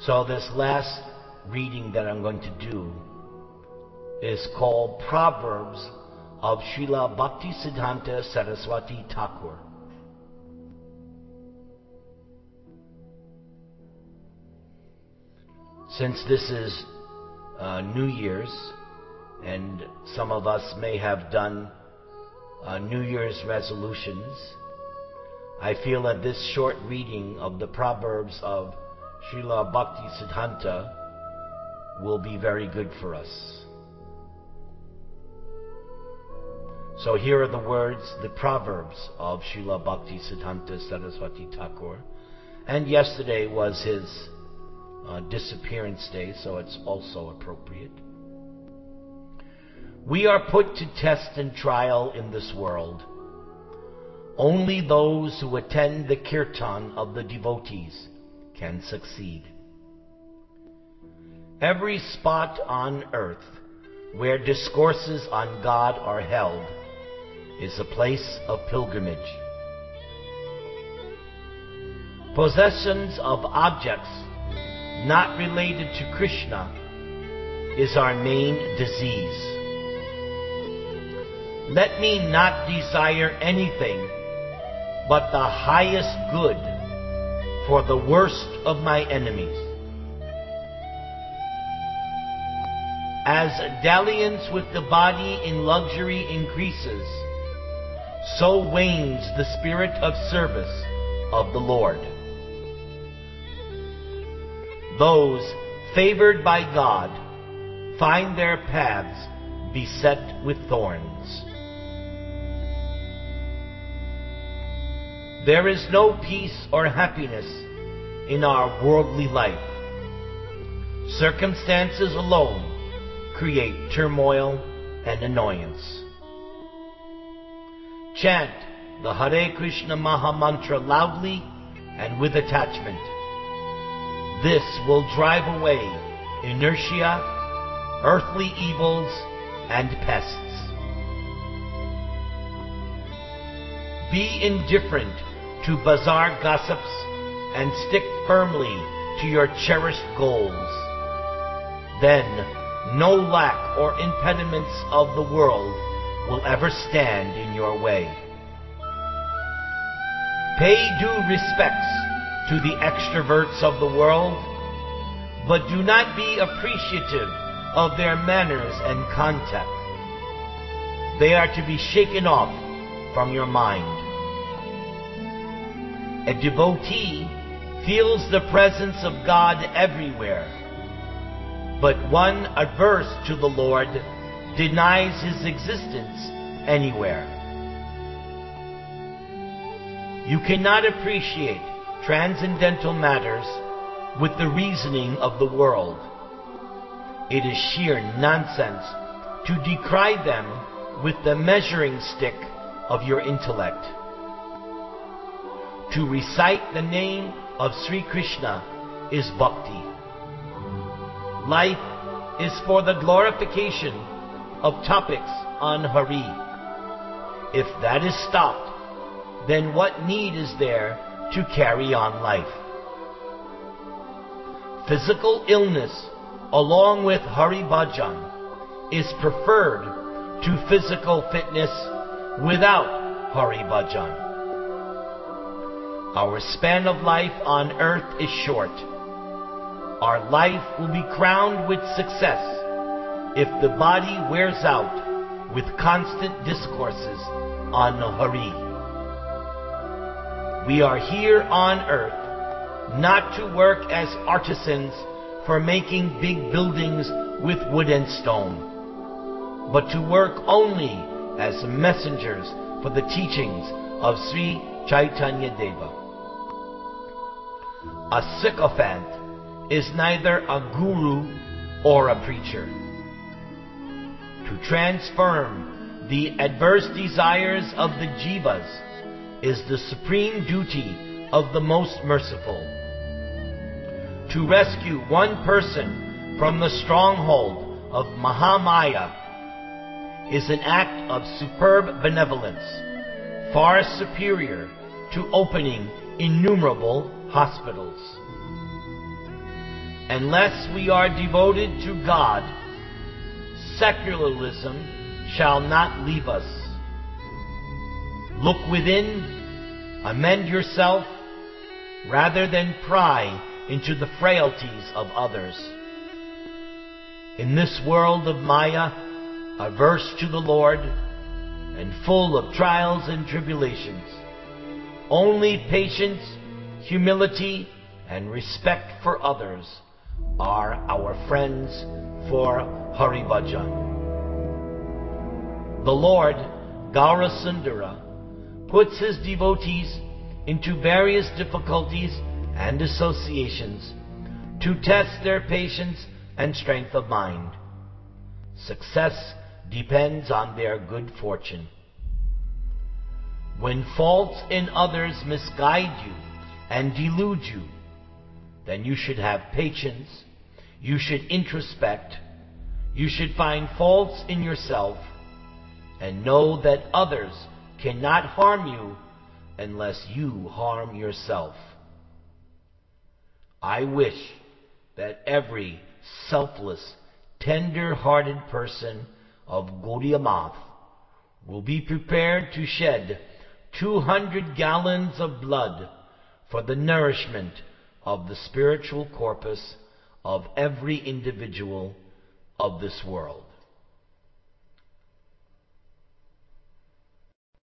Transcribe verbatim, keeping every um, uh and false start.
So this last reading that I'm going to do is called Proverbs of Srila Bhaktisiddhanta Saraswati Thakur. Since this is uh, New Year's, and some of us may have done uh, New Year's resolutions, I feel that this short reading of the Proverbs of Srila Bhaktisiddhanta will be very good for us. So here are the words, the Proverbs of Srila Bhaktisiddhanta Saraswati Thakur. And yesterday was his uh, disappearance day, so it's also appropriate. We are put to test and trial in this world. Only those who attend the kirtan of the devotees can succeed. Every spot on earth where discourses on God are held is a place of pilgrimage. Possessions of objects not related to Krishna is our main disease. Let me not desire anything but the highest good for the worst of my enemies. As dalliance with the body in luxury increases, so wanes the spirit of service of the Lord. Those favored by God find their paths beset with thorns. There is no peace or happiness in our worldly life. Circumstances alone create turmoil and annoyance. Chant the Hare Krishna Maha Mantra loudly and with attachment. This will drive away inertia, earthly evils, and pests. Be indifferent to bazaar gossips and stick firmly to your cherished goals. Then no lack or impediments of the world will ever stand in your way. Pay due respects to the extroverts of the world, but do not be appreciative of their manners and contact. They are to be shaken off from your mind. A devotee feels the presence of God everywhere, but one averse to the Lord denies His existence anywhere. You cannot appreciate transcendental matters with the reasoning of the world. It is sheer nonsense to decry them with the measuring stick of your intellect. To recite the name of Sri Krishna is bhakti. Life is for the glorification of topics on Hari. If that is stopped, then what need is there to carry on life? Physical illness, along with Hari Bhajan, is preferred to physical fitness without Hari Bhajan. Our span of life on earth is short. Our life will be crowned with success if the body wears out with constant discourses on Hari. We are here on earth not to work as artisans for making big buildings with wood and stone, but to work only as messengers for the teachings of Sri Chaitanya Deva. A sycophant is neither a guru or a preacher. To transform the adverse desires of the jivas is the supreme duty of the most merciful. To rescue one person from the stronghold of Mahamaya is an act of superb benevolence, far superior to opening innumerable hospitals. unless we are devoted to God, secularism shall not leave us. Look within, amend yourself, rather than pry into the frailties of others. In this world of Maya, averse to the Lord, and full of trials and tribulations, only patience, humility, and respect for others are our friends for Haribhajan. The Lord, Gaurasundara, puts his devotees into various difficulties and associations to test their patience and strength of mind. Success depends on their good fortune. When faults in others misguide you and delude you, then you should have patience, you should introspect, you should find faults in yourself, and know that others cannot harm you unless you harm yourself. I wish that every selfless, tender-hearted person of Gaudiya Math will be prepared to shed two hundred gallons of blood for the nourishment of the spiritual corpus of every individual of this world.